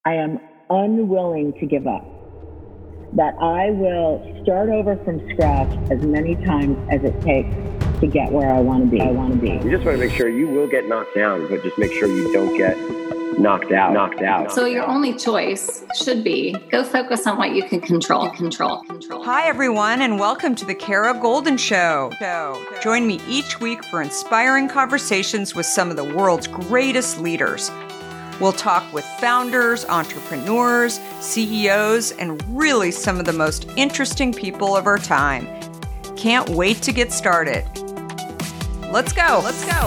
I am unwilling to give up. That I will start over from scratch as many times as it takes to get where I want to be. You just want to make sure you will get knocked down, but just make sure you don't get knocked out. So your only choice should be go focus on what you can control. Hi, everyone, and welcome to the Kara Goldin Show. Join me each week for inspiring conversations with some of the world's greatest leaders. We'll talk with founders, entrepreneurs, CEOs, and really some of the most interesting people of our time. Can't wait to get started. Let's go.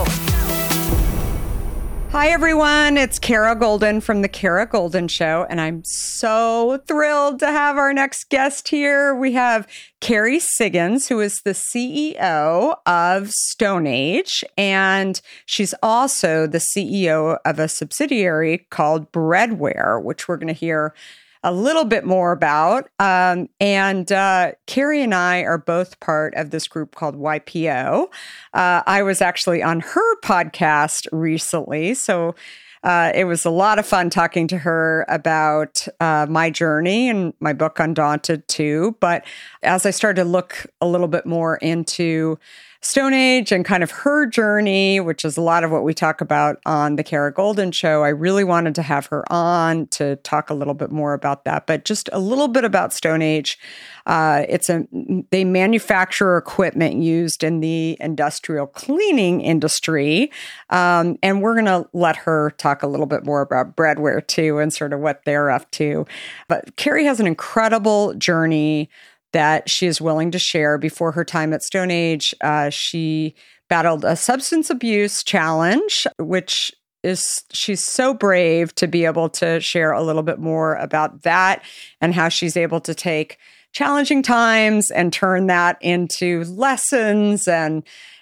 Hi, everyone. It's Kara Goldin from The Kara Goldin Show, and I'm so thrilled to have our next guest here. We have Carrie Siggins, who is the CEO of StoneAge, and she's also the CEO of a subsidiary called Breadware, which we're going to hear a little bit more about. And Carrie and I are both part of this group called YPO. I was actually on her podcast recently, so it was a lot of fun talking to her about my journey and my book Undaunted too. But as I started to look a little bit more into StoneAge and kind of her journey, which is a lot of what we talk about on the Kara Goldin Show, I really wanted to have her on to talk a little bit more about that. But just a little bit about StoneAge. They manufacture equipment used in the industrial cleaning industry. And we're going to let her talk a little bit more about Breadware too and sort of what they're up to. But Carrie has an incredible journey that she is willing to share. Before her time at StoneAge, she battled a substance abuse challenge, which is she's so brave to be able to share a little bit more about that and how she's able to take challenging times and turn that into lessons and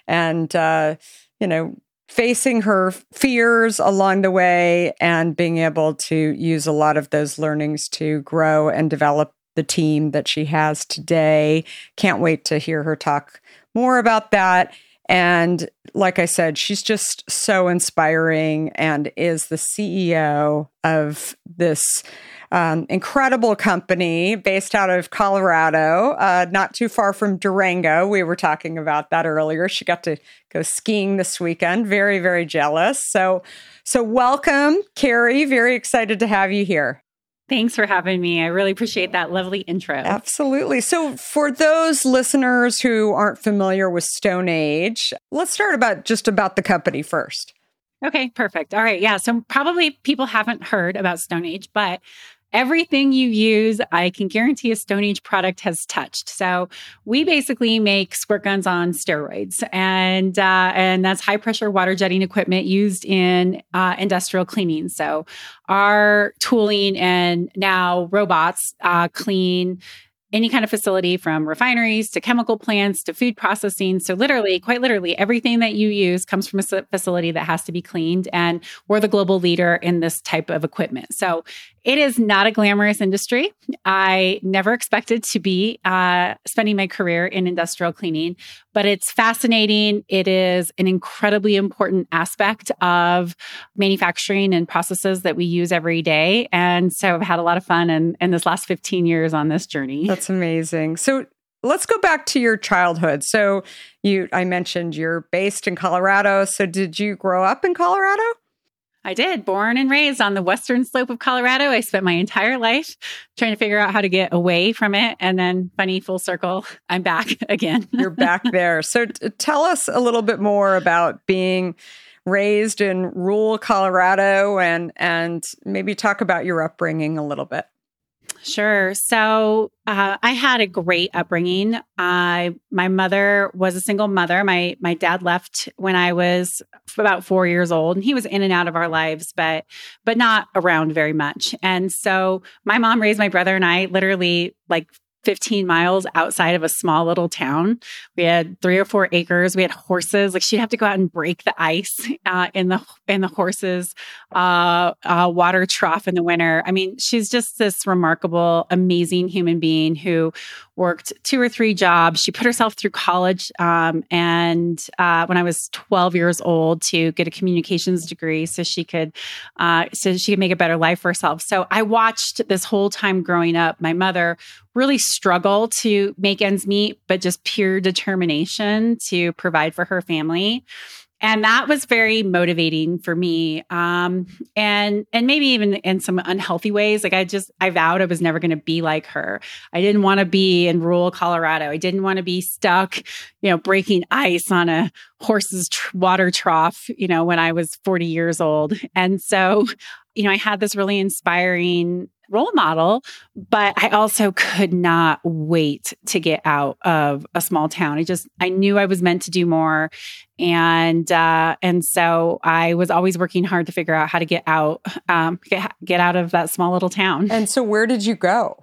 facing her fears along the way and being able to use a lot of those learnings to grow and develop the team that she has today. Can't wait to hear her talk more about that. And like I said, she's just so inspiring and is the CEO of this incredible company based out of Colorado, not too far from Durango. We were talking about that earlier. She got to go skiing this weekend. Very, very jealous. So welcome, Carrie. Very excited to have you here. Thanks for having me. I really appreciate that lovely intro. Absolutely. So for those listeners who aren't familiar with StoneAge, let's start about the company first. Okay, perfect. All right. Yeah. So probably people haven't heard about StoneAge, but everything you use, I can guarantee a StoneAge product has touched. So we basically make squirt guns on steroids, and that's high pressure water jetting equipment used in industrial cleaning. So our tooling and now robots clean any kind of facility from refineries to chemical plants to food processing. So quite literally, everything that you use comes from a facility that has to be cleaned. And we're the global leader in this type of equipment. So it is not a glamorous industry. I never expected to be spending my career in industrial cleaning, but it's fascinating. It is an incredibly important aspect of manufacturing and processes that we use every day. And so I've had a lot of fun in this last 15 years on this journey. That's amazing. So let's go back to your childhood. So I mentioned you're based in Colorado. So did you grow up in Colorado? I did. Born and raised on the western slope of Colorado. I spent my entire life trying to figure out how to get away from it. And then funny full circle, I'm back again. You're back there. So tell us a little bit more about being raised in rural Colorado and maybe talk about your upbringing a little bit. Sure. So I had a great upbringing. My mother was a single mother. My dad left when I was about 4 years old, and he was in and out of our lives, but not around very much. And so my mom raised my brother and I literally like 15 miles outside of a small little town. We had 3 or 4 acres. We had horses. Like she'd have to go out and break the ice in the horses water trough in the winter. I mean, she's just this remarkable, amazing human being who worked 2 or 3 jobs. She put herself through college, and when I was 12 years old, to get a communications degree so she could make a better life for herself. So I watched this whole time growing up, my mother really struggle to make ends meet, but just pure determination to provide for her family. And that was very motivating for me. And maybe even in some unhealthy ways. Like I vowed I was never going to be like her. I didn't want to be in rural Colorado. I didn't want to be stuck, breaking ice on a horse's water trough, when I was 40 years old. And so, I had this really inspiring role model, but I also could not wait to get out of a small town. I knew I was meant to do more. And so I was always working hard to figure out how to get out of that small little town. And so where did you go?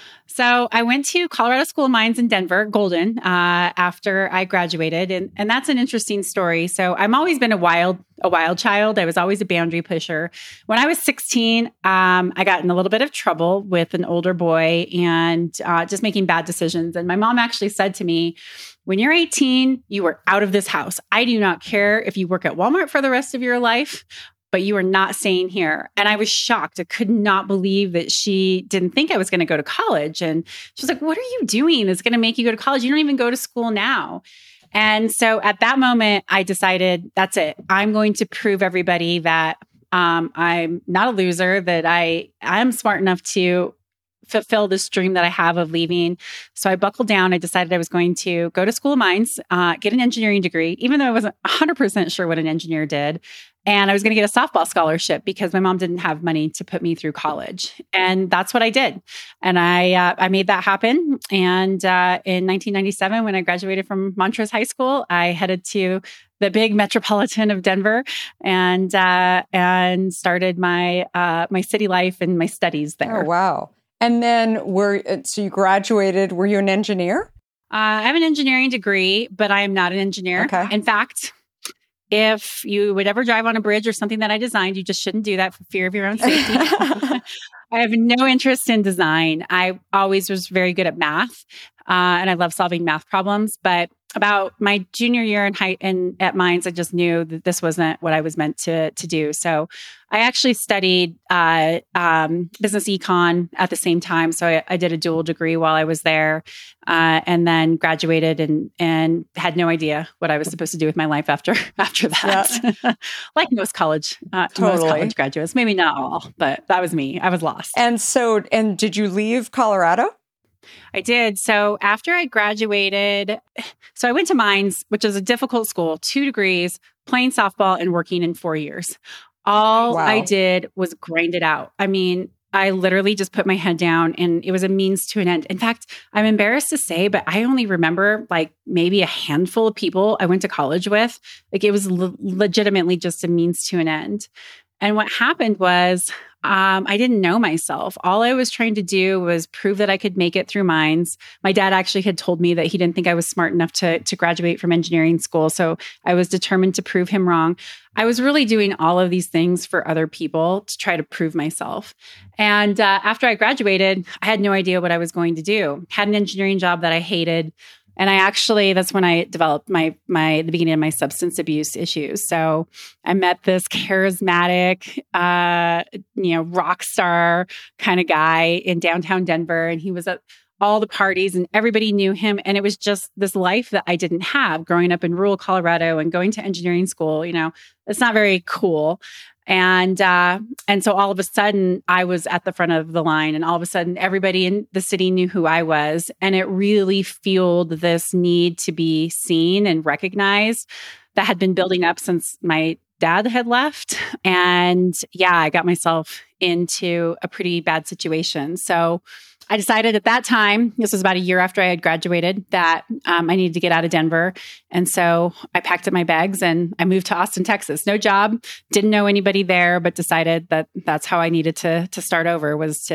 So I went to Colorado School of Mines in Denver, Golden, after I graduated. And that's an interesting story. So I've always been a wild child. I was always a boundary pusher. When I was 16, I got in a little bit of trouble with an older boy and just making bad decisions. And my mom actually said to me, when you're 18, you are out of this house. I do not care if you work at Walmart for the rest of your life, but you are not staying here. And I was shocked. I could not believe that she didn't think I was going to go to college. And she was like, what are you doing that's going to make you go to college? You don't even go to school now. And so at that moment, I decided, that's it. I'm going to prove everybody that I'm not a loser, that I'm smart enough to fulfill this dream that I have of leaving. So I buckled down. I decided I was going to go to School of Mines, get an engineering degree, even though I wasn't 100% sure what an engineer did. And I was going to get a softball scholarship because my mom didn't have money to put me through college. And that's what I did. And I made that happen. And in 1997, when I graduated from Montrose High School, I headed to the big metropolitan of Denver and started my city life and my studies there. Oh, wow. And then so you graduated, were you an engineer? I have an engineering degree, but I am not an engineer. Okay. In fact, if you would ever drive on a bridge or something that I designed, you just shouldn't do that for fear of your own safety. I have no interest in design. I always was very good at math, and I love solving math problems. But about my junior year at Mines, I just knew that this wasn't what I was meant to do. So I actually studied business econ at the same time. So I did a dual degree while I was there, and then graduated and had no idea what I was supposed to do with my life after that. Yeah. Like most college graduates, maybe not all, but that was me. I was lost. And did you leave Colorado? I did. So after I graduated, I went to Mines, which is a difficult school, 2 degrees, playing softball and working in 4 years. All I did was grind it out. I mean, I literally just put my head down and it was a means to an end. In fact, I'm embarrassed to say, but I only remember like maybe a handful of people I went to college with. Like it was legitimately just a means to an end. And what happened was I didn't know myself. All I was trying to do was prove that I could make it through Mines. My dad actually had told me that he didn't think I was smart enough to graduate from engineering school. So I was determined to prove him wrong. I was really doing all of these things for other people to try to prove myself. And after I graduated, I had no idea what I was going to do. Had an engineering job that I hated. And that's when I developed the beginning of my substance abuse issues. So I met this charismatic, rock star kind of guy in downtown Denver. And he was at all the parties and everybody knew him. And it was just this life that I didn't have growing up in rural Colorado and going to engineering school. It's not very cool. And so all of a sudden I was at the front of the line and all of a sudden everybody in the city knew who I was. And it really fueled this need to be seen and recognized that had been building up since my dad had left. And I got myself into a pretty bad situation. So I decided at that time, this was about a year after I had graduated, that I needed to get out of Denver. And so I packed up my bags and I moved to Austin, Texas. No job, didn't know anybody there, but decided that that's how I needed to start over, was to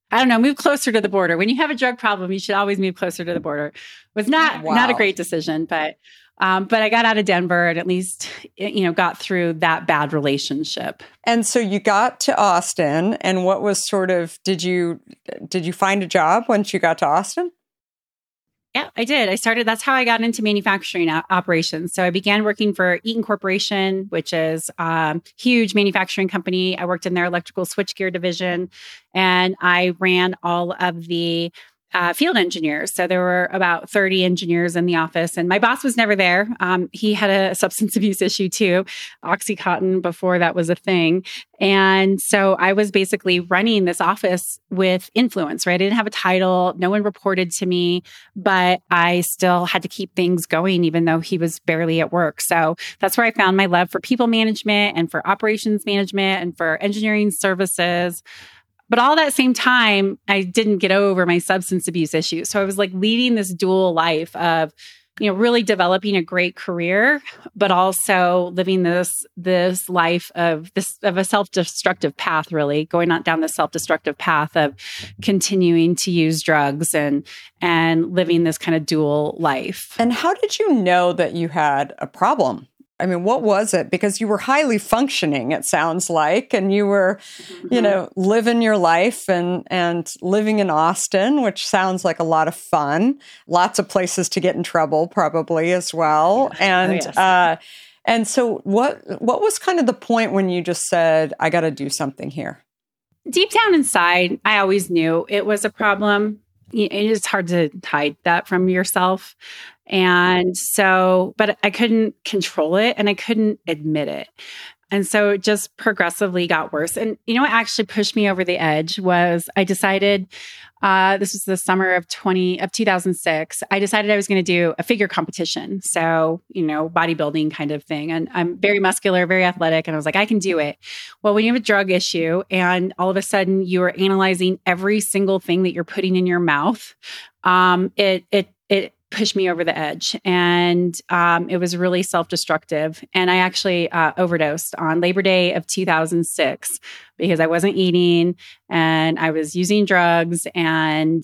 I don't know, move closer to the border. When you have a drug problem, you should always move closer to the border. Was not a great decision, but I got out of Denver and at least, got through that bad relationship. And so you got to Austin, and what was did you find a job once you got to Austin? Yeah, I did. That's how I got into manufacturing operations. So I began working for Eaton Corporation, which is a huge manufacturing company. I worked in their electrical switchgear division, and I ran all of the field engineers. So there were about 30 engineers in the office, and my boss was never there. He had a substance abuse issue too, OxyContin before that was a thing. And so I was basically running this office with influence, right? I didn't have a title. No one reported to me, but I still had to keep things going, even though he was barely at work. So that's where I found my love for people management and for operations management and for engineering services. But all that same time, I didn't get over my substance abuse issue. So I was like leading this dual life of, really developing a great career, but also living this life of a self-destructive path, really going on down the self-destructive path of continuing to use drugs and living this kind of dual life. And how did you know that you had a problem? I mean, what was it? Because you were highly functioning, it sounds like, and you were, living your life and living in Austin, which sounds like a lot of fun. Lots of places to get in trouble, probably as well. And and so, what was kind of the point when you just said, "I got to do something here"? Deep down inside, I always knew it was a problem. It is hard to hide that from yourself. And so, but I couldn't control it and I couldn't admit it. And so it just progressively got worse. And what actually pushed me over the edge was I decided, this was the summer of 2006, I decided I was going to do a figure competition. So, bodybuilding kind of thing. And I'm very muscular, very athletic. And I was like, I can do it. Well, when you have a drug issue and all of a sudden you are analyzing every single thing that you're putting in your mouth, it pushed me over the edge. And it was really self-destructive. And I actually overdosed on Labor Day of 2006 because I wasn't eating and I was using drugs and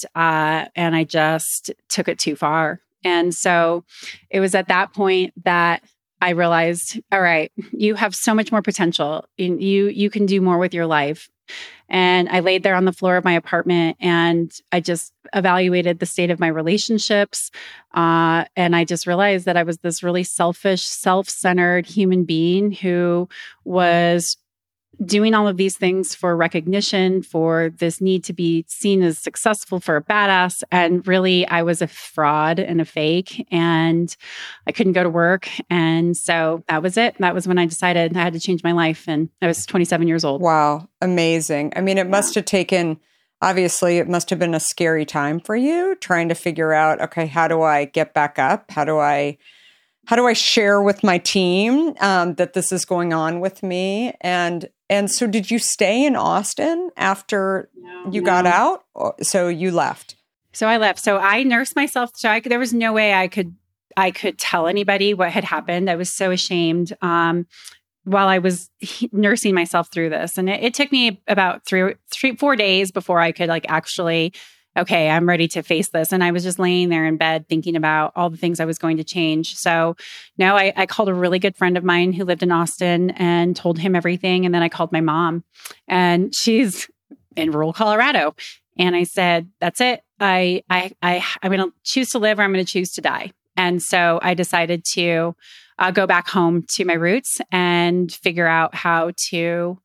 I just took it too far. And so it was at that point that I realized, all right, you have so much more potential. You can do more with your life. And I laid there on the floor of my apartment and I just evaluated the state of my relationships. And I just realized that I was this really selfish, self-centered human being who was doing all of these things for recognition, for this need to be seen as successful, for a badass. And really, I was a fraud and a fake, and I couldn't go to work. And so that was it. That was when I decided I had to change my life. And I was 27 years old. Wow. Amazing. I mean, it must have taken, obviously, it must have been a scary time for you trying to figure out, okay, how do I get back up? How do I share with my team that this is going on with me? And so did you stay in Austin after you got out? So you left. So I left. So I nursed myself. So there was no way I could tell anybody what had happened. I was so ashamed while I was nursing myself through this. And it took me about 4 days before I could actually, okay, I'm ready to face this. And I was just laying there in bed thinking about all the things I was going to change. So no, I called a really good friend of mine who lived in Austin and told him everything. And then I called my mom, and she's in rural Colorado. And I said, that's it. I'm going to choose to live or I'm going to choose to die. And so I decided to go back home to my roots and figure out how to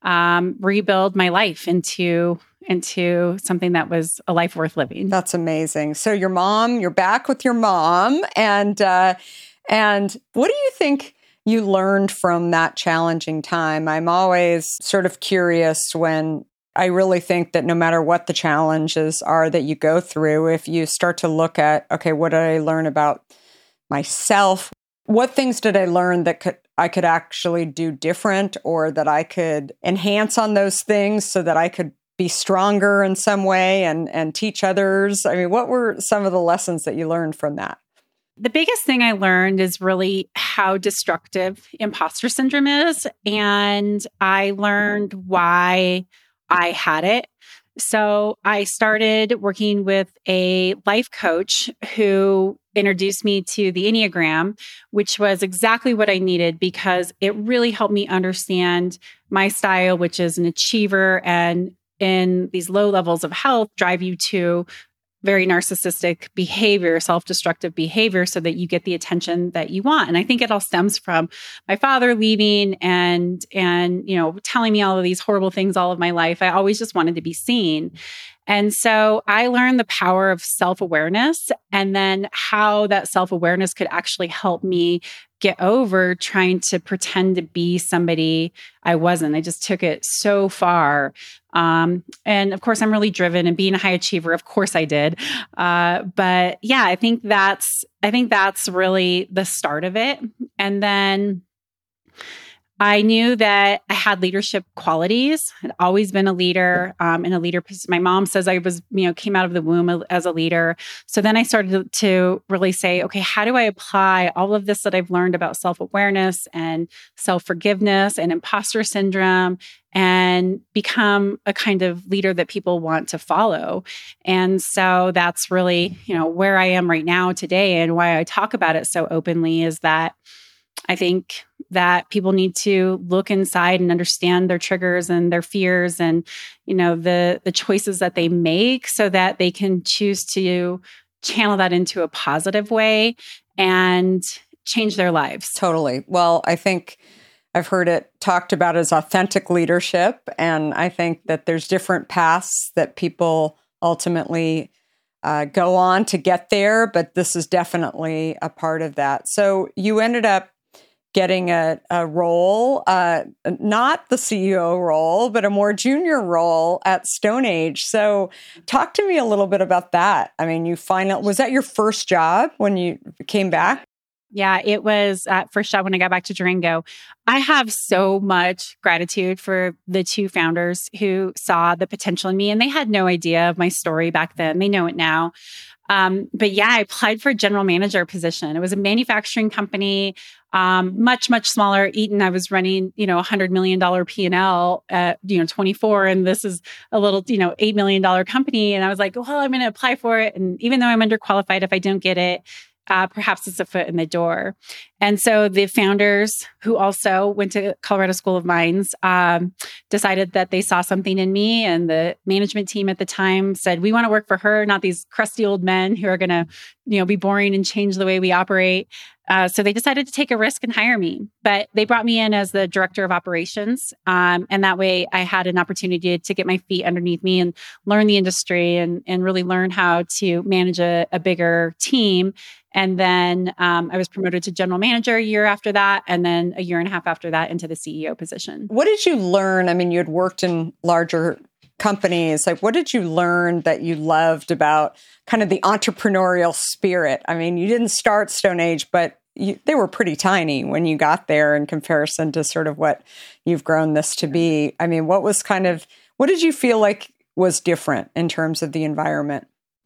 rebuild my life into something that was a life worth living. That's amazing. So you're back with your mom, and what do you think you learned from that challenging time? I'm always sort of curious when I really think that no matter what the challenges are that you go through, if you start to look at, okay, what did I learn about myself? What things did I learn that I could actually do different, or that I could enhance on those things so that I could be stronger in some way and teach others? I mean, what were some of the lessons that you learned from that? The biggest thing I learned is really how destructive imposter syndrome is. And I learned why I had it. So I started working with a life coach who introduced me to the Enneagram, which was exactly what I needed because it really helped me understand my style, which is an achiever, and in these low levels of health drive you to very narcissistic behavior, self-destructive behavior, so that you get the attention that you want. And I think it all stems from my father leaving and telling me all of these horrible things all of my life. I always just wanted to be seen. And so I learned the power of self-awareness and then how that self-awareness could actually help me get over trying to pretend to be somebody I wasn't. I just took it so far. And of course, I'm really driven, and being a high achiever, of course I did. But yeah, I think that's really the start of it. And then I knew that I had leadership qualities. I'd always been a leader, in a leader position. My mom says I was, came out of the womb as a leader. So then I started to really say, okay, how do I apply all of this that I've learned about self-awareness and self-forgiveness and imposter syndrome and become a kind of leader that people want to follow? And so that's really, where I am right now today, and why I talk about it so openly is that I think that people need to look inside and understand their triggers and their fears and, the choices that they make so that they can choose to channel that into a positive way and change their lives. Totally. Well, I think I've heard it talked about as authentic leadership. And I think that there's different paths that people ultimately go on to get there, but this is definitely a part of that. So you ended up getting a role, not the CEO role, but a more junior role at StoneAge. So talk to me a little bit about that. I mean, was that your first job when you came back? Yeah, it was first job when I got back to Durango. I have so much gratitude for the two founders who saw the potential in me, and they had no idea of my story back then. They know it now. But yeah, I applied for a general manager position. It was a manufacturing company, much, much smaller. Eaton, I was running, $100 million P&L at, 24. And this is a little, $8 million company. And I was like, well, I'm going to apply for it. And even though I'm underqualified, if I don't get it, perhaps it's a foot in the door. And so the founders, who also went to Colorado School of Mines, decided that they saw something in me. And the management team at the time said, we want to work for her, not these crusty old men who are going to, be boring and change the way we operate. So they decided to take a risk and hire me. But they brought me in as the director of operations. And that way I had an opportunity to get my feet underneath me and learn the industry and really learn how to manage a bigger team. And then I was promoted to general manager a year after that, and then a year and a half after that into the CEO position. What did you learn? I mean, you had worked in larger companies. Like, what did you learn that you loved about kind of the entrepreneurial spirit? I mean, you didn't start StoneAge, but they were pretty tiny when you got there in comparison to sort of what you've grown this to be. I mean, what did you feel like was different in terms of the environment?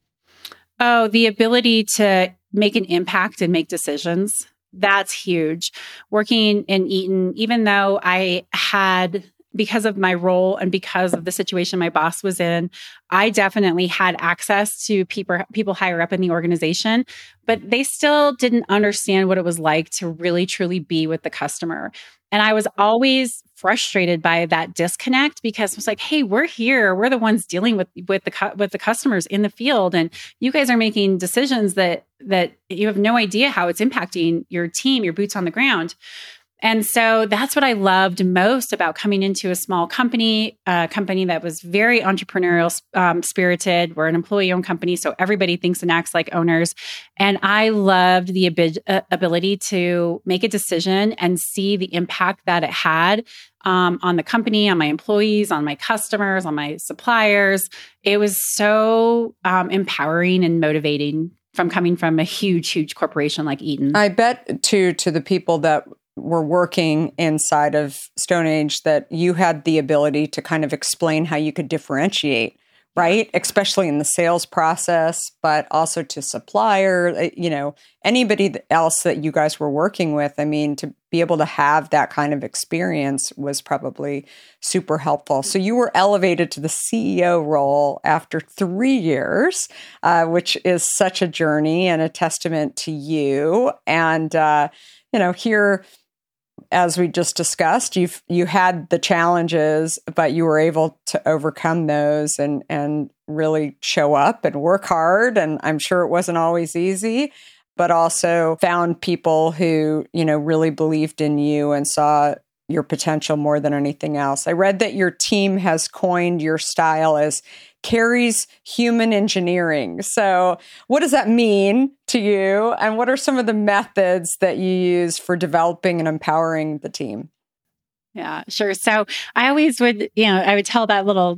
Oh, the ability to make an impact and make decisions. That's huge. Working in Eaton, even though I had, because of my role and because of the situation my boss was in, I definitely had access to people higher up in the organization, but they still didn't understand what it was like to really, truly be with the customer. And I was always frustrated by that disconnect because it was like, hey, we're here. We're the ones dealing with the customers in the field. And you guys are making decisions that you have no idea how it's impacting your team, your boots on the ground. And so that's what I loved most about coming into a small company, a company that was very entrepreneurial spirited. We're an employee-owned company, so everybody thinks and acts like owners. And I loved the ability to make a decision and see the impact that it had on the company, on my employees, on my customers, on my suppliers. It was so empowering and motivating from coming from a huge, huge corporation like Eaton. I bet, too, to the people that were working inside of StoneAge that you had the ability to kind of explain how you could differentiate right? Especially in the sales process, but also to supplier, anybody else that you guys were working with. I mean, to be able to have that kind of experience was probably super helpful. So you were elevated to the CEO role after 3 years, which is such a journey and a testament to you. And, here, as we just discussed, you had the challenges, but you were able to overcome those and really show up and work hard. And I'm sure it wasn't always easy, but also found people who, really believed in you and saw your potential more than anything else. I read that your team has coined your style as Carrie's human engineering. So what does that mean to you? And what are some of the methods that you use for developing and empowering the team? Yeah, sure. So I always would, I would tell that little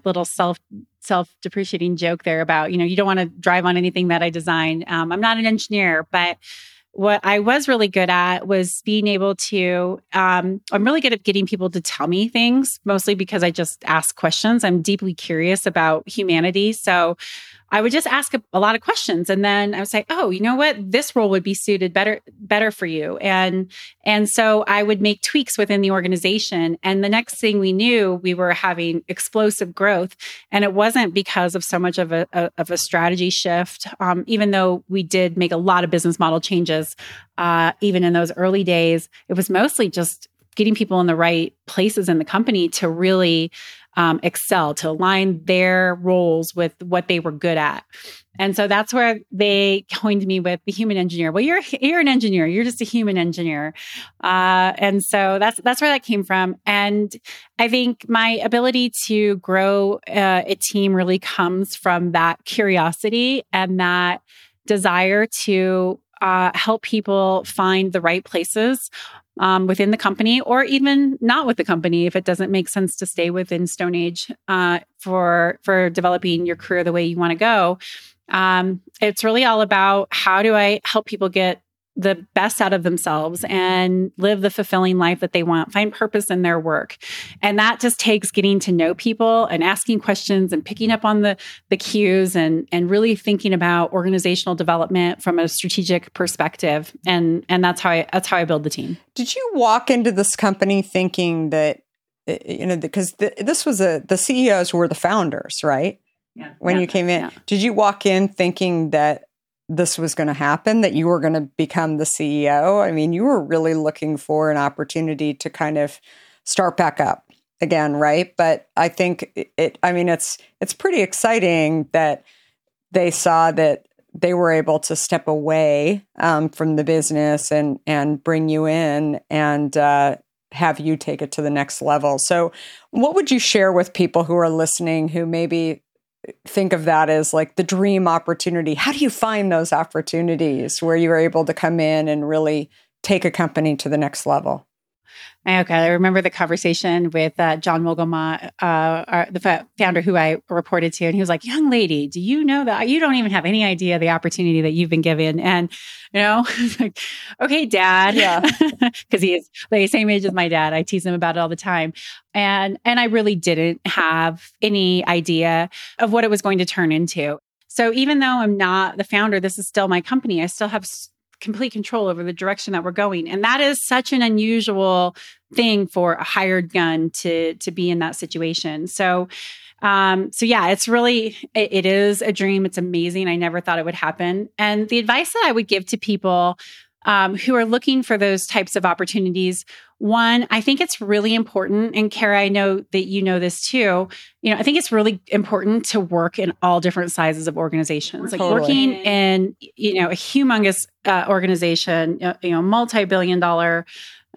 self-depreciating joke there about, you don't want to drive on anything that I design. I'm not an engineer, but what I was really good at was being able to, I'm really good at getting people to tell me things, mostly because I just ask questions. I'm deeply curious about humanity. So I would just ask a lot of questions. And then I would say, oh, you know what? This role would be suited better for you. And so I would make tweaks within the organization. And the next thing we knew, we were having explosive growth. And it wasn't because of so much of a strategy shift, even though we did make a lot of business model changes, even in those early days. It was mostly just getting people in the right places in the company to really excel, to align their roles with what they were good at. And so that's where they coined me with the human engineer. Well, you're an engineer. You're just a human engineer. And so that's where that came from. And I think my ability to grow a team really comes from that curiosity and that desire to help people find the right places within the company, or even not with the company if it doesn't make sense to stay within StoneAge for developing your career the way you want to go. It's really all about how do I help people get the best out of themselves and live the fulfilling life that they want, find purpose in their work. And that just takes getting to know people and asking questions and picking up on the cues and really thinking about organizational development from a strategic perspective. And that's how I build the team. Did you walk into this company thinking that, because this was the CEOs were the founders, right? Yeah. When you came in, yeah. Did you walk in thinking that this was going to happen, that you were going to become the CEO? I mean, you were really looking for an opportunity to kind of start back up again, right? But I think it's pretty exciting that they saw that they were able to step away from the business and bring you in and have you take it to the next level. So what would you share with people who are listening who maybe think of that as like the dream opportunity? How do you find those opportunities where you're able to come in and really take a company to the next level? Okay, I remember the conversation with John Mogulma, the founder who I reported to, and he was like, "Young lady, do you know that you don't even have any idea the opportunity that you've been given?" And I was like, "Okay, Dad," yeah, because he is the same age as my dad. I tease him about it all the time, and I really didn't have any idea of what it was going to turn into. So even though I'm not the founder, this is still my company. I still have complete control over the direction that we're going. And that is such an unusual thing for a hired gun to be in that situation. So yeah, it's really, it is a dream. It's amazing. I never thought it would happen. And the advice that I would give to people who are looking for those types of opportunities, one, I think it's really important, and Kara, I know that you know this too, I think it's really important to work in all different sizes of organizations. Like working in, a humongous organization, multi-billion dollar,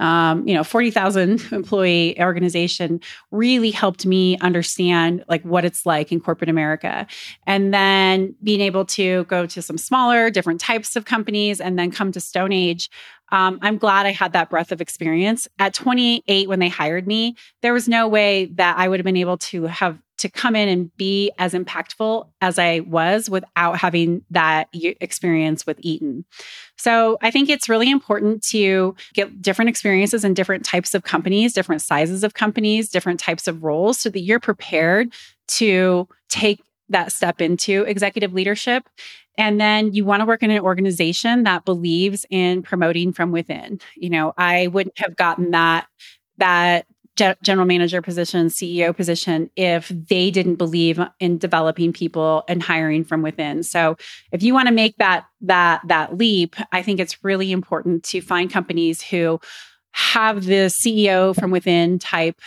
40,000 employee organization really helped me understand like what it's like in corporate America. And then being able to go to some smaller, different types of companies and then come to StoneAge. I'm glad I had that breadth of experience. At 28, when they hired me, there was no way that I would have been able to come in and be as impactful as I was without having that experience with Eaton. So I think it's really important to get different experiences in different types of companies, different sizes of companies, different types of roles so that you're prepared to take that step into executive leadership. And then you want to work in an organization that believes in promoting from within. I wouldn't have gotten that general manager position, CEO position, if they didn't believe in developing people and hiring from within. So if you want to make that leap, I think it's really important to find companies who have the CEO from within type,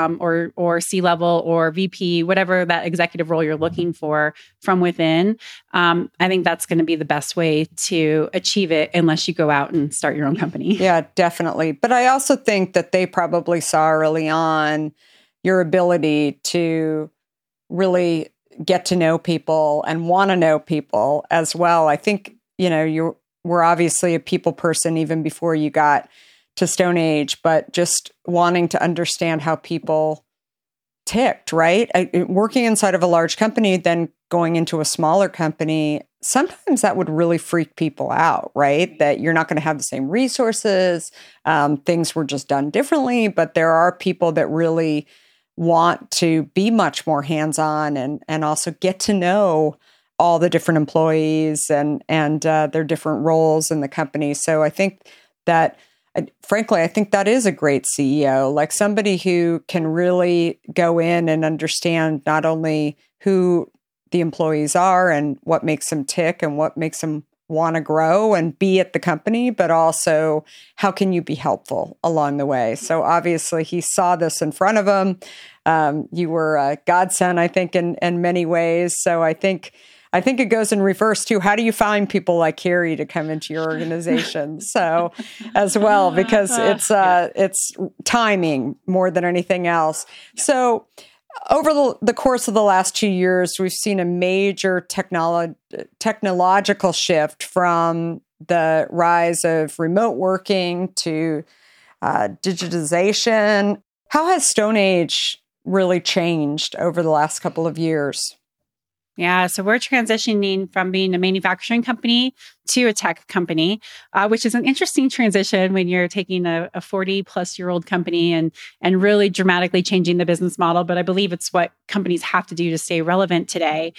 or C-level or VP, whatever that executive role you're looking for from within. I think that's going to be the best way to achieve it, unless you go out and start your own company. Yeah, definitely. But I also think that they probably saw early on your ability to really get to know people and want to know people as well. I think, you were obviously a people person even before you got to Stone Age, but just wanting to understand how people ticked, right? Working inside of a large company, then going into a smaller company, sometimes that would really freak people out, right? That you're not going to have the same resources. Things were just done differently, but there are people that really want to be much more hands-on and also get to know all the different employees and their different roles in the company. So I think that, frankly, I think that is a great CEO, like somebody who can really go in and understand not only who the employees are and what makes them tick and what makes them want to grow and be at the company, but also how can you be helpful along the way? So obviously he saw this in front of him. You were a godsend, I think, in many ways. So I think it goes in reverse too. How do you find people like Carrie to come into your organization? So as well, because it's timing more than anything else. So over the course of the last 2 years, we've seen a major technological shift from the rise of remote working to digitization. How has Stone Age really changed over the last couple of years? Yeah, so we're transitioning from being a manufacturing company to a tech company, which is an interesting transition when you're taking a 40-plus-year-old company and really dramatically changing the business model. But I believe it's what companies have to do to stay relevant today.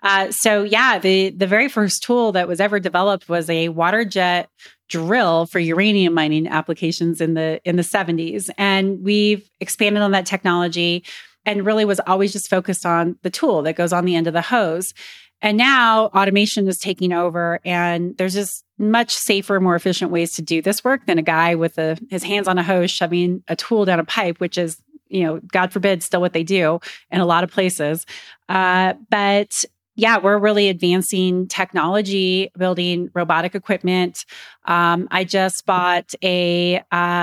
The very first tool that was ever developed was a water jet drill for uranium mining applications in the 70s, and we've expanded on that technology. And really was always just focused on the tool that goes on the end of the hose. And now automation is taking over, and there's just much safer, more efficient ways to do this work than a guy with his hands on a hose shoving a tool down a pipe, which is, God forbid, still what they do in a lot of places. But yeah, we're really advancing technology, building robotic equipment. I just bought a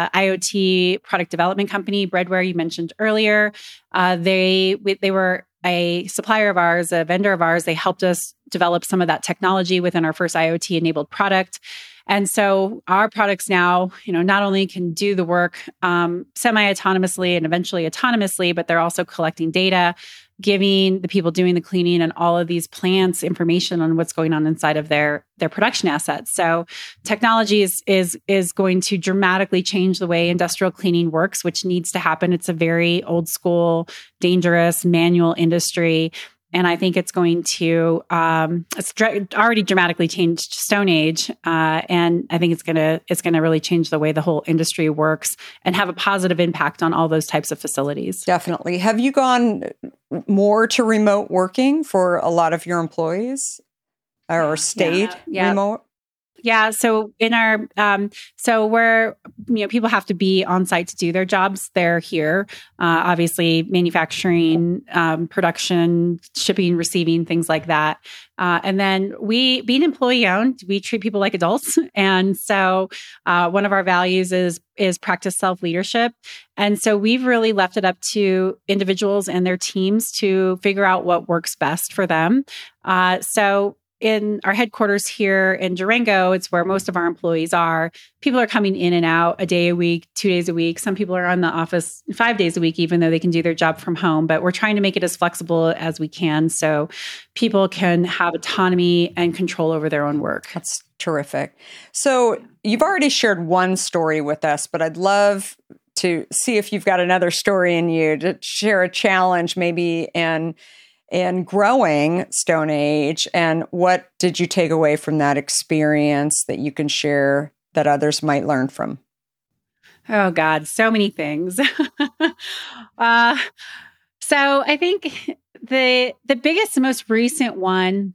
IoT product development company, Breadware, you mentioned earlier. They were a supplier of ours, a vendor of ours. They helped us develop some of that technology within our first IoT-enabled product. And so our products now, not only can do the work semi-autonomously and eventually autonomously, but they're also collecting data, giving the people doing the cleaning and all of these plants information on what's going on inside of their production assets. So technology is going to dramatically change the way industrial cleaning works, which needs to happen. It's a very old school, dangerous, manual industry. And I think it's going to, already dramatically changed Stone Age. And I think it's going to really change the way the whole industry works and have a positive impact on all those types of facilities. Definitely. Have you gone more to remote working for a lot of your employees or stayed remote? Yeah. So in our, so where, people have to be on site to do their jobs, they're here. Obviously manufacturing, production, shipping, receiving, things like that. And then being employee owned, we treat people like adults. And so, one of our values is practice self-leadership. And so we've really left it up to individuals and their teams to figure out what works best for them. So in our headquarters here in Durango, it's where most of our employees are. People are coming in and out a day a week, 2 days a week. Some people are in the office 5 days a week, even though they can do their job from home. But we're trying to make it as flexible as we can so people can have autonomy and control over their own work. That's terrific. So you've already shared one story with us, but I'd love to see if you've got another story in you to share a challenge maybe in in growing Stone Age. And what did you take away from that experience that you can share that others might learn from? Oh God, so many things. So I think the biggest, most recent one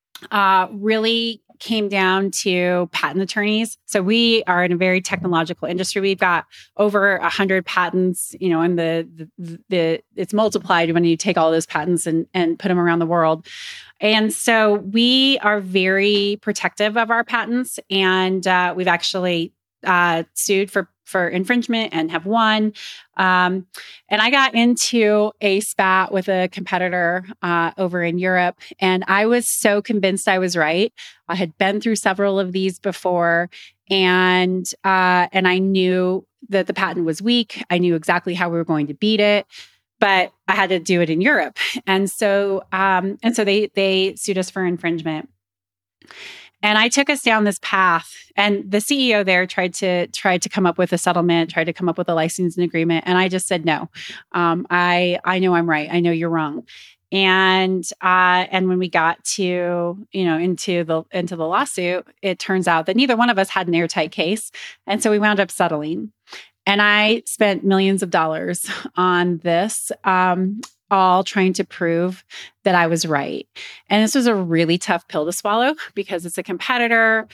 really came down to patent attorneys. So we are in a very technological industry. We've got over 100 patents, and the it's multiplied when you take all those patents and put them around the world. And so we are very protective of our patents, and we've actually sued for infringement and have won. And I got into a spat with a competitor over in Europe, and I was so convinced I was right. I had been through several of these before, and I knew that the patent was weak. I knew exactly how we were going to beat it, but I had to do it in Europe. And so they sued us for infringement. And I took us down this path, and the CEO there tried to come up with a settlement, tried to come up with a licensing agreement. And I just said, no, I know I'm right. I know you're wrong. And when we got to, into the lawsuit, it turns out that neither one of us had an airtight case. And so we wound up settling. And I spent millions of dollars on this, all trying to prove that I was right. And this was a really tough pill to swallow because it's a competitor.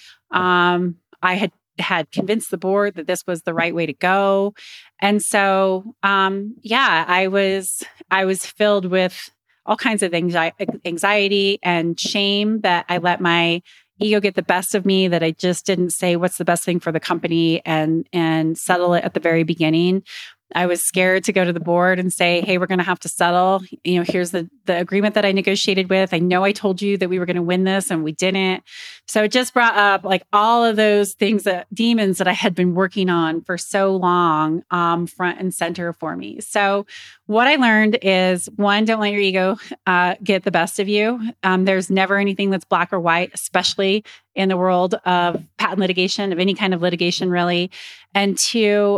I had convinced the board that this was the right way to go. And so, I was filled with all kinds of anxiety and shame that I let my ego get the best of me, that I just didn't say what's the best thing for the company and settle it at the very beginning. I was scared to go to the board and say, hey, we're going to have to settle. Here's the agreement that I negotiated with. I know I told you that we were going to win this and we didn't. So it just brought up like all of those things, demons that I had been working on for so long, front and center for me. So what I learned is, one, don't let your ego get the best of you. There's never anything that's black or white, especially in the world of patent litigation, of any kind of litigation, really. And two,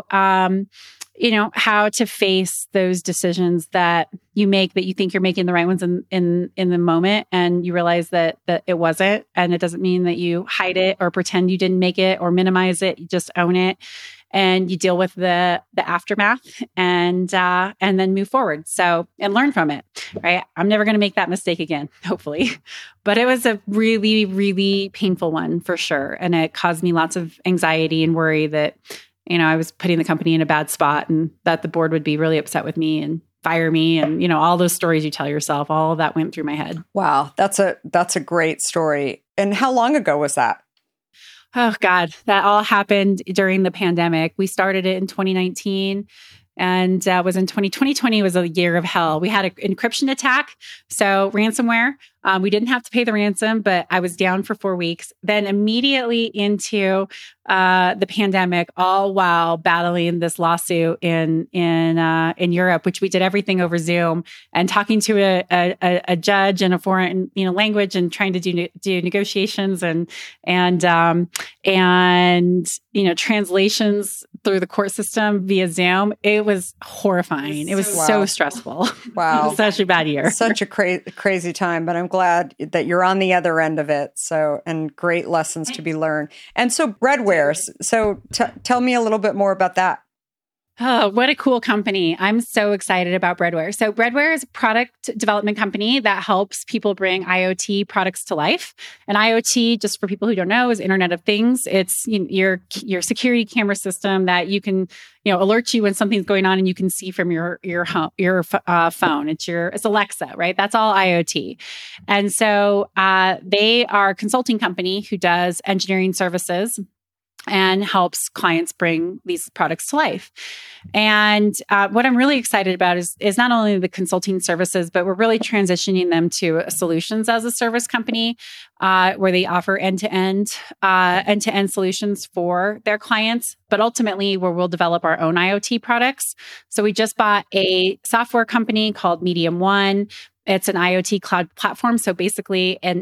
how to face those decisions that you make, that you think you're making the right ones in the moment, and you realize that it wasn't. And it doesn't mean that you hide it or pretend you didn't make it or minimize it. You just own it, and you deal with the aftermath and then move forward. So, and learn from it, right? I'm never going to make that mistake again, hopefully. But it was a really, really painful one for sure. And it caused me lots of anxiety and worry that I was putting the company in a bad spot, and that the board would be really upset with me and fire me. And, all those stories you tell yourself, all of that went through my head. Wow. That's a great story. And how long ago was that? Oh God, that all happened during the pandemic. We started it in 2019. And was in 2020 was a year of hell. We had an encryption attack. So ransomware, we didn't have to pay the ransom, but I was down for 4 weeks. Then immediately into the pandemic, all while battling this lawsuit in Europe, which we did everything over Zoom, and talking to a judge in a foreign language, and trying to do negotiations and translations through the court system via Zoom. It was horrifying. It was so stressful. Wow. It was such a bad year. Such a crazy time, but I'm glad that you're on the other end of it. So, and great lessons to be learned. And so Breadware. So tell me a little bit more about that. Oh, what a cool company. I'm so excited about Breadware. So Breadware is a product development company that helps people bring IoT products to life. And IoT, just for people who don't know, is Internet of Things. It's your security camera system that you can, alert you when something's going on, and you can see from your phone. It's Alexa, right? That's all IoT. And so they are a consulting company who does engineering services and helps clients bring these products to life. And what I'm really excited about is not only the consulting services, but we're really transitioning them to a solutions as a service company, where they offer end-to-end solutions for their clients, but ultimately where we'll develop our own IoT products. So we just bought a software company called Medium One. It's an IoT cloud platform. So basically a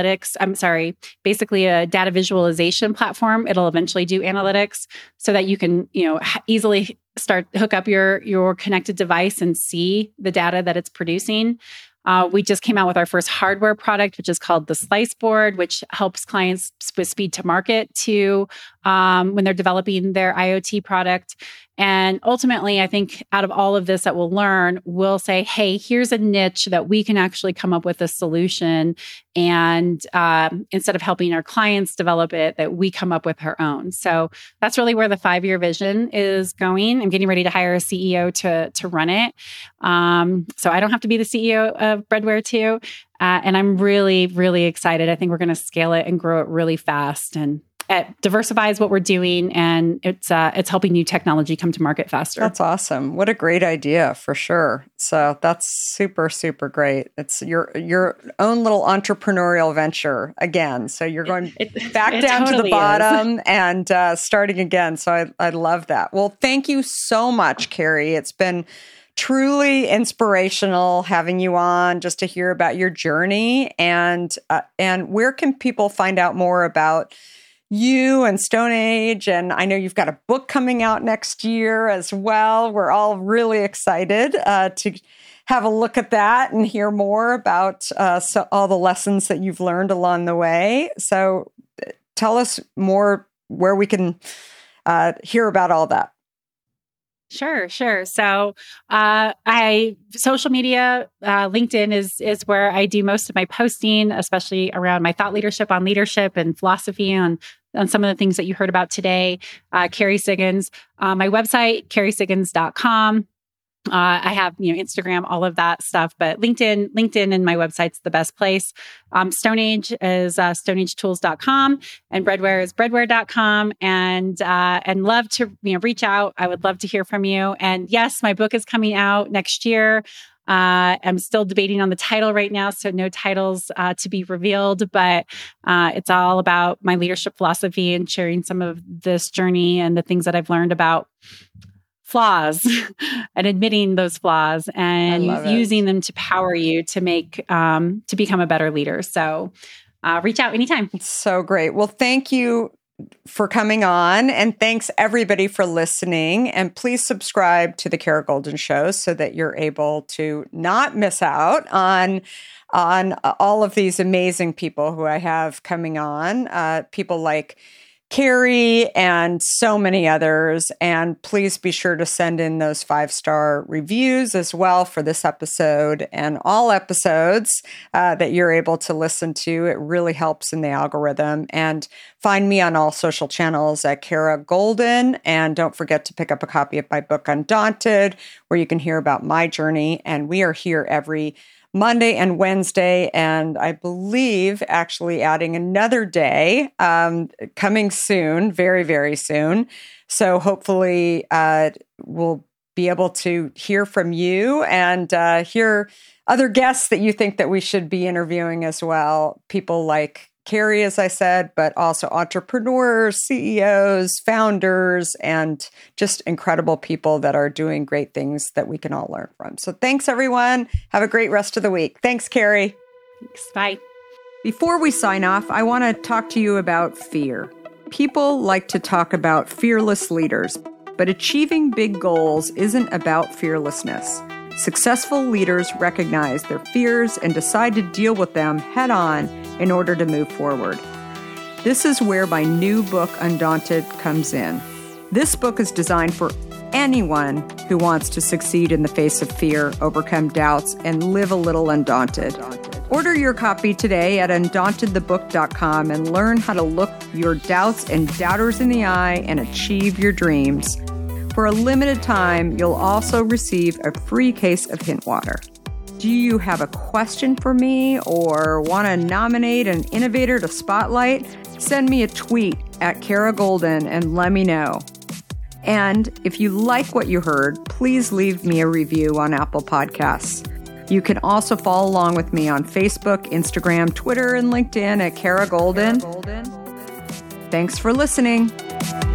data visualization platform. It'll eventually do analytics so that you can, easily hook up your connected device and see the data that it's producing. We just came out with our first hardware product, which is called the Slice Board, which helps clients with speed to market to when they're developing their IoT product. And ultimately, I think out of all of this that we'll learn, we'll say, hey, here's a niche that we can actually come up with a solution. And instead of helping our clients develop it, that we come up with our own. So that's really where the 5-year vision is going. I'm getting ready to hire a CEO to run it. So I don't have to be the CEO of Breadware too. And I'm really, really excited. I think we're going to scale it and grow it really fast. And it diversifies what we're doing, and it's helping new technology come to market faster. That's awesome. What a great idea, for sure. So that's super, super great. It's your own little entrepreneurial venture again. So you're going back down to the bottom and starting again. So I love that. Well, thank you so much, Carrie. It's been truly inspirational having you on, just to hear about your journey. And where can people find out more about you and StoneAge? And I know you've got a book coming out next year as well. We're all really excited to have a look at that and hear more about all the lessons that you've learned along the way. So tell us more where we can hear about all that. Sure. So social media, LinkedIn is where I do most of my posting, especially around my thought leadership on leadership and philosophy on some of the things that you heard about today. Carrie Siggins, my website, carriesiggins.com. I have, Instagram, all of that stuff, but LinkedIn and my website's the best place. StoneAge is stoneagetools.com, and Breadware is breadware.com, and love to, reach out. I would love to hear from you. And yes, my book is coming out next year. I'm still debating on the title right now, so no titles to be revealed, but it's all about my leadership philosophy and sharing some of this journey and the things that I've learned about flaws and admitting those flaws and using them to power you to make to become a better leader. So reach out anytime. It's so great. Well, thank you for coming on, and thanks everybody for listening. And please subscribe to the Kara Goldin Show so that you're able to not miss out on all of these amazing people who I have coming on, people like Carrie and so many others. And please be sure to send in those 5-star reviews as well for this episode and all episodes that you're able to listen to. It really helps in the algorithm. And find me on all social channels at Kara Goldin. And don't forget to pick up a copy of my book, Undaunted, where you can hear about my journey. And we are here every Monday and Wednesday, and I believe actually adding another day coming soon, very, very soon. So hopefully we'll be able to hear from you and hear other guests that you think that we should be interviewing as well. People like Carrie, as I said, but also entrepreneurs, CEOs, founders, and just incredible people that are doing great things that we can all learn from. So thanks, everyone. Have a great rest of the week. Thanks, Carrie. Thanks. Bye. Before we sign off, I want to talk to you about fear. People like to talk about fearless leaders, but achieving big goals isn't about fearlessness. Successful leaders recognize their fears and decide to deal with them head on in order to move forward. This is where my new book, Undaunted, comes in. This book is designed for anyone who wants to succeed in the face of fear, overcome doubts, and live a little undaunted. Order your copy today at undauntedthebook.com and learn how to look your doubts and doubters in the eye and achieve your dreams. For a limited time, you'll also receive a free case of Hint Water. Do you have a question for me or want to nominate an innovator to spotlight? Send me a tweet at Kara Goldin and let me know. And if you like what you heard, please leave me a review on Apple Podcasts. You can also follow along with me on Facebook, Instagram, Twitter, and LinkedIn at Kara Goldin. Thanks for listening.